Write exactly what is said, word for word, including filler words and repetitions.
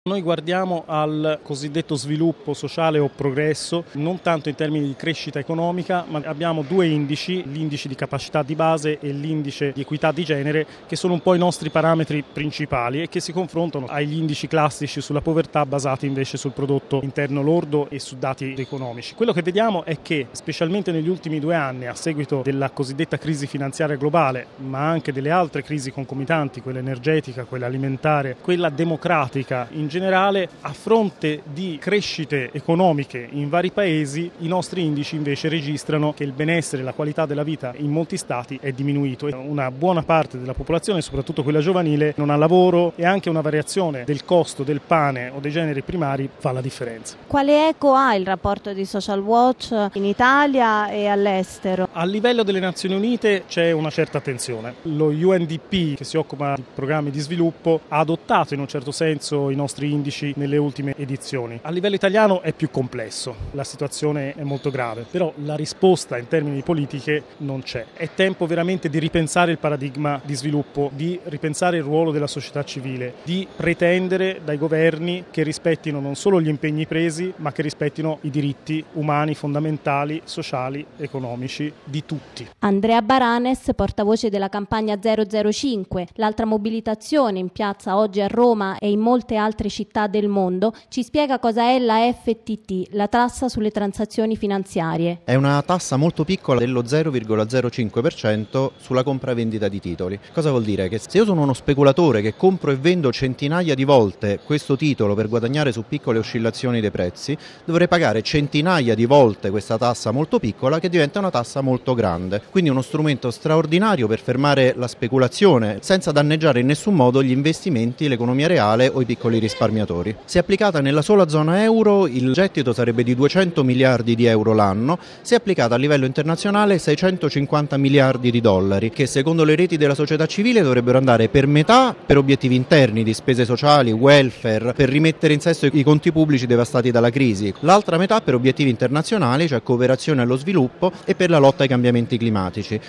Noi guardiamo al cosiddetto sviluppo sociale o progresso, non tanto in termini di crescita economica, ma abbiamo due indici, l'indice di capacità di base e l'indice di equità di genere, che sono un po' i nostri parametri principali e che si confrontano agli indici classici sulla povertà basati invece sul prodotto interno lordo e su dati economici. Quello che vediamo è che, specialmente negli ultimi due anni, a seguito della cosiddetta crisi finanziaria globale, ma anche delle altre crisi concomitanti, quella energetica, quella alimentare, quella democratica in generale, a fronte di crescite economiche in vari paesi, i nostri indici invece registrano che il benessere e la qualità della vita in molti stati è diminuito. Una buona parte della popolazione, soprattutto quella giovanile, non ha lavoro e anche una variazione del costo del pane o dei generi primari fa la differenza. Quale eco ha il rapporto di Social Watch in Italia e all'estero? A livello delle Nazioni Unite c'è una certa attenzione. Lo U N D P, che si occupa di programmi di sviluppo, ha adottato in un certo senso i nostri indici nelle ultime edizioni. A livello italiano è più complesso, la situazione è molto grave, però la risposta in termini di politiche non c'è. È tempo veramente di ripensare il paradigma di sviluppo, di ripensare il ruolo della società civile, di pretendere dai governi che rispettino non solo gli impegni presi, ma che rispettino i diritti umani fondamentali, sociali, economici di tutti. Andrea Baranes, portavoce della campagna zero zero cinque, l'altra mobilitazione in piazza oggi a Roma e in molte altre città del mondo, ci spiega cosa è la F T T, la tassa sulle transazioni finanziarie. È una tassa molto piccola dello zero virgola zero cinque per cento sulla compravendita di titoli. Cosa vuol dire? Che se io sono uno speculatore che compro e vendo centinaia di volte questo titolo per guadagnare su piccole oscillazioni dei prezzi, dovrei pagare centinaia di volte questa tassa molto piccola che diventa una tassa molto grande. Quindi uno strumento straordinario per fermare la speculazione senza danneggiare in nessun modo gli investimenti, l'economia reale o i piccoli risparmiatori. Se applicata nella sola zona euro, il gettito sarebbe di duecento miliardi di euro l'anno, se applicata a livello internazionale seicentocinquanta miliardi di dollari, che secondo le reti della società civile dovrebbero andare per metà per obiettivi interni di spese sociali, welfare, per rimettere in sesto i conti pubblici devastati dalla crisi, l'altra metà per obiettivi internazionali, cioè cooperazione allo sviluppo e per la lotta ai cambiamenti climatici.